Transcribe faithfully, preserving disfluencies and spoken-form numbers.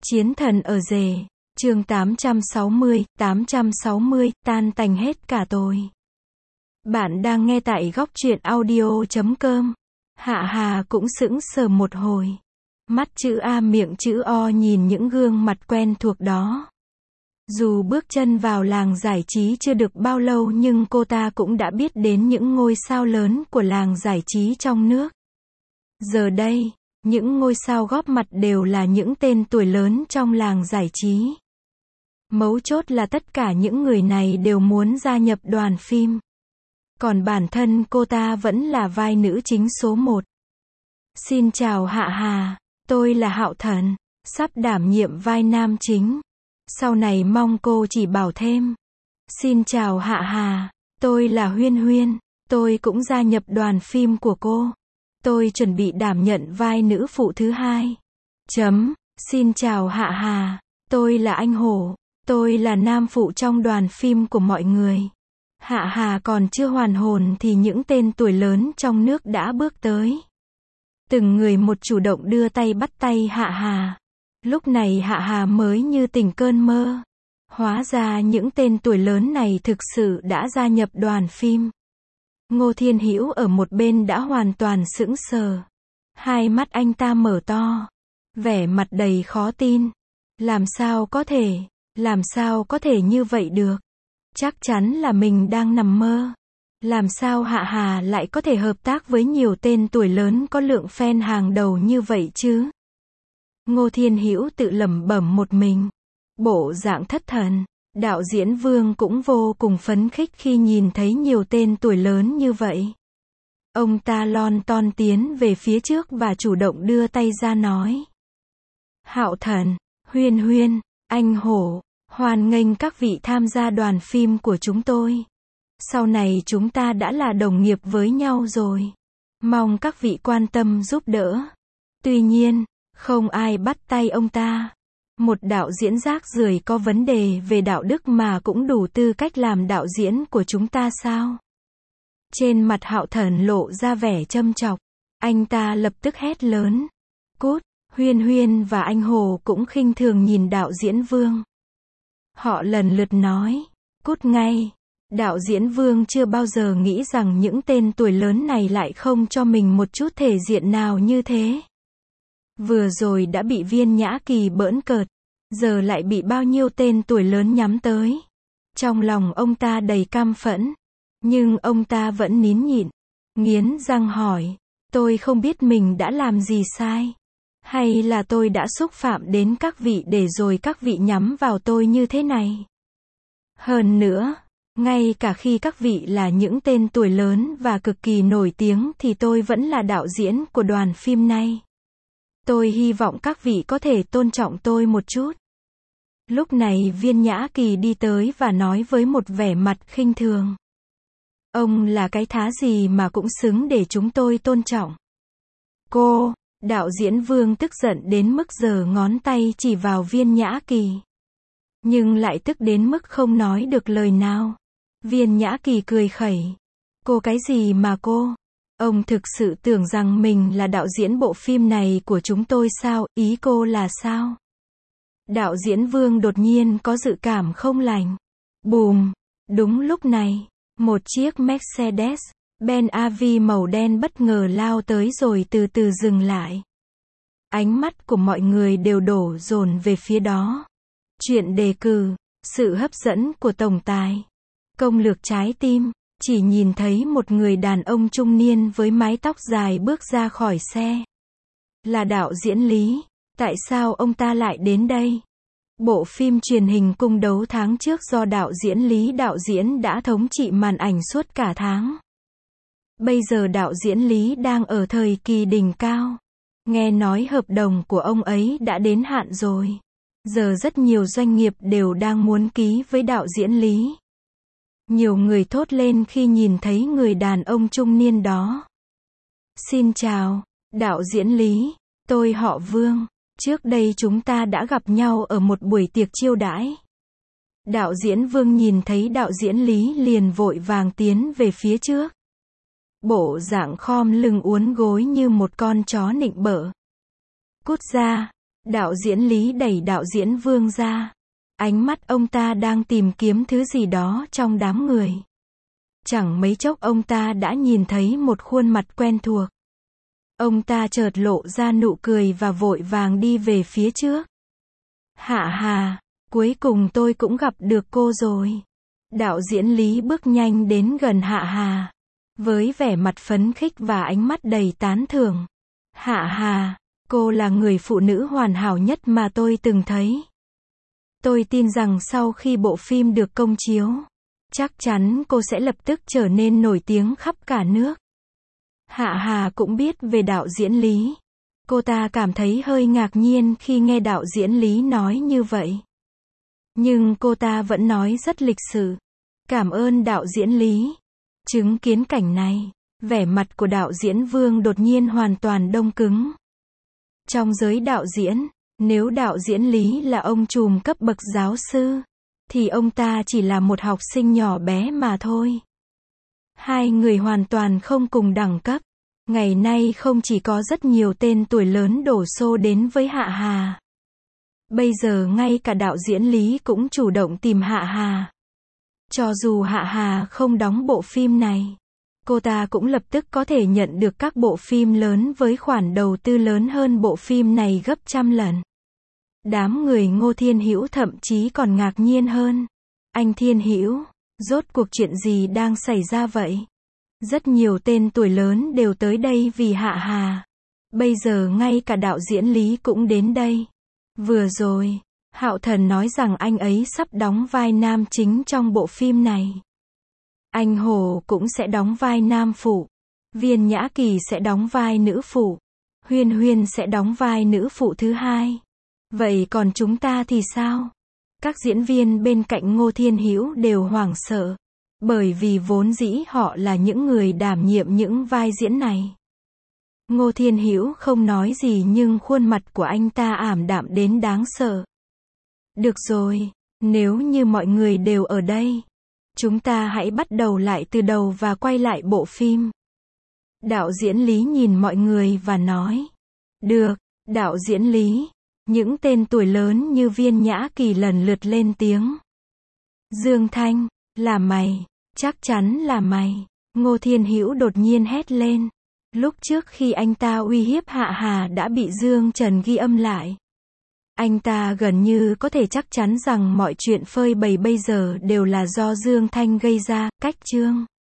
Chiến thần ở rể, chương tám trăm sáu mươi, tám trăm sáu mươi, tan tành hết cả tôi. Bạn đang nghe tại góc truyện audio chấm com. Hạ Hà cũng sững sờ một hồi. Mắt chữ A miệng chữ O nhìn những gương mặt quen thuộc đó. Dù bước chân vào làng giải trí chưa được bao lâu nhưng cô ta cũng đã biết đến những ngôi sao lớn của làng giải trí trong nước. Giờ đây, những ngôi sao góp mặt đều là những tên tuổi lớn trong làng giải trí. Mấu chốt là tất cả những người này đều muốn gia nhập đoàn phim. Còn bản thân cô ta vẫn là vai nữ chính số một. Xin chào Hạ Hà, tôi là Hạo Thần, sắp đảm nhiệm vai nam chính. Sau này mong cô chỉ bảo thêm. Xin chào Hạ Hà, tôi là Huyên Huyên, tôi cũng gia nhập đoàn phim của cô. Tôi chuẩn bị đảm nhận vai nữ phụ thứ hai. Chấm, xin chào Hạ Hà, tôi là Anh Hổ, tôi là nam phụ trong đoàn phim của mọi người. Hạ Hà còn chưa hoàn hồn thì những tên tuổi lớn trong nước đã bước tới. Từng người một chủ động đưa tay bắt tay Hạ Hà. Lúc này Hạ Hà mới như tỉnh cơn mơ. Hóa ra những tên tuổi lớn này thực sự đã gia nhập đoàn phim. Ngô Thiên Hữu ở một bên đã hoàn toàn sững sờ. Hai mắt anh ta mở to. Vẻ mặt đầy khó tin. Làm sao có thể, làm sao có thể như vậy được? Chắc chắn là mình đang nằm mơ. Làm sao Hạ Hà lại có thể hợp tác với nhiều tên tuổi lớn có lượng fan hàng đầu như vậy chứ? Ngô Thiên Hữu tự lẩm bẩm một mình. Bộ dạng thất thần. Đạo diễn Vương cũng vô cùng phấn khích khi nhìn thấy nhiều tên tuổi lớn như vậy. Ông ta lon ton tiến về phía trước và chủ động đưa tay ra nói. Hạo Thần, Huyên Huyên, Anh Hổ, hoan nghênh các vị tham gia đoàn phim của chúng tôi. Sau này chúng ta đã là đồng nghiệp với nhau rồi. Mong các vị quan tâm giúp đỡ. Tuy nhiên, không ai bắt tay ông ta. Một đạo diễn rác rưởi có vấn đề về đạo đức mà cũng đủ tư cách làm đạo diễn của chúng ta sao? Trên mặt Hạo Thần lộ ra vẻ châm chọc. Anh ta lập tức hét lớn. Cút! Huyên Huyên và Anh Hồ cũng khinh thường nhìn đạo diễn Vương. Họ lần lượt nói. Cút ngay! Đạo diễn Vương chưa bao giờ nghĩ rằng những tên tuổi lớn này lại không cho mình một chút thể diện nào như thế. Vừa rồi đã bị Viên Nhã Kỳ bỡn cợt, giờ lại bị bao nhiêu tên tuổi lớn nhắm tới. Trong lòng ông ta đầy căm phẫn, nhưng ông ta vẫn nín nhịn, nghiến răng hỏi, tôi không biết mình đã làm gì sai, hay là tôi đã xúc phạm đến các vị để rồi các vị nhắm vào tôi như thế này. Hơn nữa, ngay cả khi các vị là những tên tuổi lớn và cực kỳ nổi tiếng thì tôi vẫn là đạo diễn của đoàn phim này. Tôi hy vọng các vị có thể tôn trọng tôi một chút. Lúc này Viên Nhã Kỳ đi tới và nói với một vẻ mặt khinh thường. Ông là cái thá gì mà cũng xứng để chúng tôi tôn trọng. Cô, đạo diễn Vương tức giận đến mức giơ ngón tay chỉ vào Viên Nhã Kỳ. Nhưng lại tức đến mức không nói được lời nào. Viên Nhã Kỳ cười khẩy. Cô cái gì mà cô? Ông thực sự tưởng rằng mình là đạo diễn bộ phim này của chúng tôi sao? Ý cô là sao? Đạo diễn Vương đột nhiên có dự cảm không lành. Bùm! Đúng lúc này, một chiếc Mercedes-Benz a vê màu đen bất ngờ lao tới rồi từ từ dừng lại. Ánh mắt của mọi người đều đổ dồn về phía đó. Chuyện đề cử, sự hấp dẫn của tổng tài, công lược trái tim. Chỉ nhìn thấy một người đàn ông trung niên với mái tóc dài bước ra khỏi xe. Là đạo diễn Lý. Tại sao ông ta lại đến đây? Bộ phim truyền hình Cung Đấu tháng trước do đạo diễn Lý đạo diễn đã thống trị màn ảnh suốt cả tháng. Bây giờ đạo diễn Lý đang ở thời kỳ đỉnh cao. Nghe nói hợp đồng của ông ấy đã đến hạn rồi. Giờ rất nhiều doanh nghiệp đều đang muốn ký với đạo diễn Lý. Nhiều người thốt lên khi nhìn thấy người đàn ông trung niên đó. Xin chào, đạo diễn Lý, tôi họ Vương. Trước đây chúng ta đã gặp nhau ở một buổi tiệc chiêu đãi. Đạo diễn Vương nhìn thấy đạo diễn Lý liền vội vàng tiến về phía trước. Bộ dạng khom lưng uốn gối như một con chó nịnh bợ. Cút ra, Đạo diễn Lý đẩy đạo diễn Vương ra. Ánh mắt ông ta đang tìm kiếm thứ gì đó trong đám người. Chẳng mấy chốc ông ta đã nhìn thấy một khuôn mặt quen thuộc. Ông ta chợt lộ ra nụ cười và vội vàng đi về phía trước. Hạ Hà, cuối cùng tôi cũng gặp được cô rồi. Đạo diễn Lý bước nhanh đến gần Hạ Hà, với vẻ mặt phấn khích và ánh mắt đầy tán thưởng. Hạ Hà, cô là người phụ nữ hoàn hảo nhất mà tôi từng thấy. Tôi tin rằng sau khi bộ phim được công chiếu, chắc chắn cô sẽ lập tức trở nên nổi tiếng khắp cả nước. Hạ Hà cũng biết về đạo diễn Lý. Cô ta cảm thấy hơi ngạc nhiên khi nghe đạo diễn Lý nói như vậy. Nhưng cô ta vẫn nói rất lịch sự. Cảm ơn đạo diễn Lý. Chứng kiến cảnh này, vẻ mặt của đạo diễn Vương đột nhiên hoàn toàn đông cứng. Trong giới đạo diễn, nếu đạo diễn Lý là ông trùm cấp bậc giáo sư, thì ông ta chỉ là một học sinh nhỏ bé mà thôi. Hai người hoàn toàn không cùng đẳng cấp. Ngày nay không chỉ có rất nhiều tên tuổi lớn đổ xô đến với Hạ Hà. Bây giờ ngay cả đạo diễn Lý cũng chủ động tìm Hạ Hà. Cho dù Hạ Hà không đóng bộ phim này, cô ta cũng lập tức có thể nhận được các bộ phim lớn với khoản đầu tư lớn hơn bộ phim này gấp trăm lần. Đám người Ngô Thiên Hữu thậm chí còn ngạc nhiên hơn. Anh Thiên Hữu, rốt cuộc chuyện gì đang xảy ra vậy? Rất nhiều tên tuổi lớn đều tới đây vì Hạ Hà. Bây giờ ngay cả đạo diễn Lý cũng đến đây. Vừa rồi, Hạo Thần nói rằng anh ấy sắp đóng vai nam chính trong bộ phim này. Anh Hồ cũng sẽ đóng vai nam phụ. Viên Nhã Kỳ sẽ đóng vai nữ phụ. Huyên Huyên sẽ đóng vai nữ phụ thứ hai. Vậy còn chúng ta thì sao? Các diễn viên bên cạnh Ngô Thiên Hữu đều hoảng sợ. Bởi vì vốn dĩ họ là những người đảm nhiệm những vai diễn này. Ngô Thiên Hữu không nói gì nhưng khuôn mặt của anh ta ảm đạm đến đáng sợ. Được rồi, nếu như mọi người đều ở đây, chúng ta hãy bắt đầu lại từ đầu và quay lại bộ phim. Đạo diễn Lý nhìn mọi người và nói. Được, đạo diễn Lý. Những tên tuổi lớn như Viên Nhã Kỳ lần lượt lên tiếng. Dương Thanh, là mày, chắc chắn là mày. Ngô Thiên Hữu đột nhiên hét lên. Lúc trước khi anh ta uy hiếp Hạ Hà đã bị Dương Trần ghi âm lại. Anh ta gần như có thể chắc chắn rằng mọi chuyện phơi bày bây giờ đều là do Dương Thanh gây ra. Cách chương